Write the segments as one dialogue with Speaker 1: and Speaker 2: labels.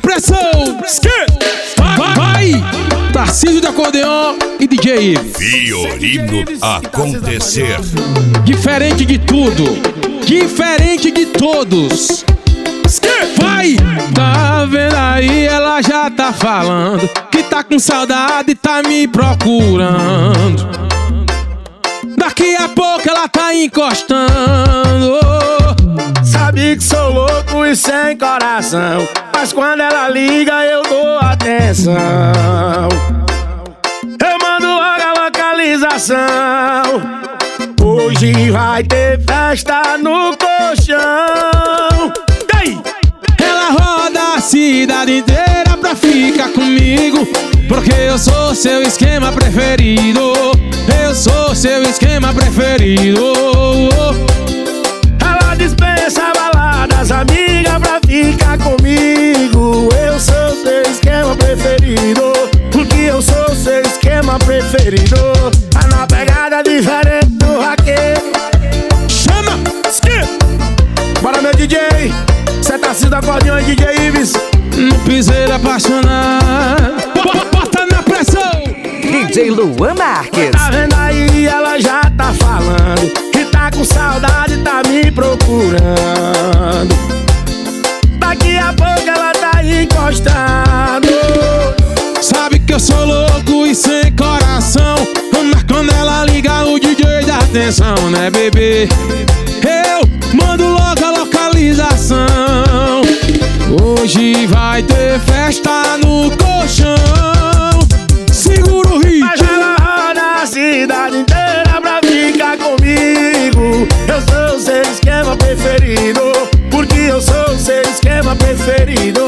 Speaker 1: pressão. Vai! Tarcísio de acordeon e DJ
Speaker 2: Fiorino acontecer.
Speaker 1: Diferente de tudo, diferente de todos. Vai! Tá vendo aí, ela já tá falando que tá com saudade e tá me procurando. Daqui a pouco ela tá encostando.
Speaker 3: Sabe que sou louco e sem coração, mas quando ela liga eu dou atenção. Eu mando logo a localização. Hoje vai ter festa no colchão.
Speaker 1: Ela roda a cidade inteira pra ficar comigo, porque eu sou seu esquema preferido. Eu sou seu esquema preferido.
Speaker 3: Ela dispensa baladas, amiga, pra ficar comigo. Eu sou seu esquema preferido, porque eu sou seu esquema preferido. Tá na pegada diferente do vaqueiro.
Speaker 1: Chama!
Speaker 3: Bora, meu DJ. Cê tá se acordeão aí, DJ Ives.
Speaker 1: No piseiro apaixonado. Bota na pressão.
Speaker 4: DJ Luan Marques.
Speaker 3: Tá vendo aí, ela já tá falando que tá com saudade, tá me procurando. Daqui a pouco ela tá encostando.
Speaker 1: Sabe que eu sou louco e sem coração, mas quando ela liga o DJ dá atenção, né, bebê? Eu mando logo a localização. Hoje vai ter festa no colchão. Segura o ritmo.
Speaker 3: Mas ela roda a cidade inteira pra ficar comigo. Eu sou seu esquema preferido, porque eu sou seu esquema preferido.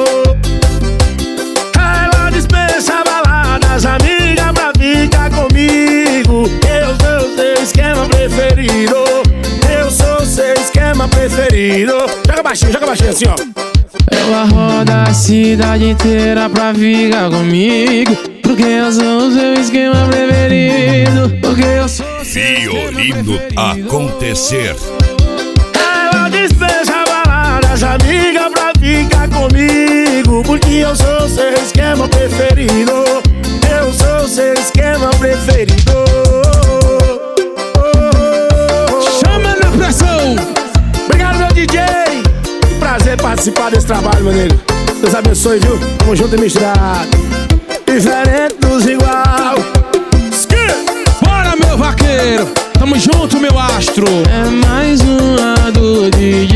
Speaker 3: Ela dispensa baladas, amiga, pra ficar comigo. Eu sou seu esquema preferido. Eu sou seu esquema preferido. Joga baixinho assim, ó.
Speaker 1: Ela roda a cidade inteira pra ficar comigo, porque eu sou o seu esquema preferido. Porque eu sou
Speaker 2: Fiorino acontecer.
Speaker 3: Ela dispensa baladas, amiga, pra ficar comigo, porque eu sou seu esquema preferido. Eu sou seu esquema preferido.
Speaker 1: Chama na pressão.
Speaker 3: Obrigado, meu DJ. Que prazer participar desse trabalho, meu nego. Deus abençoe, viu? Tamo junto e misturado. Diferente dos igual.
Speaker 1: Bora, meu vaqueiro. Tamo junto, meu astro. É mais uma do DJ.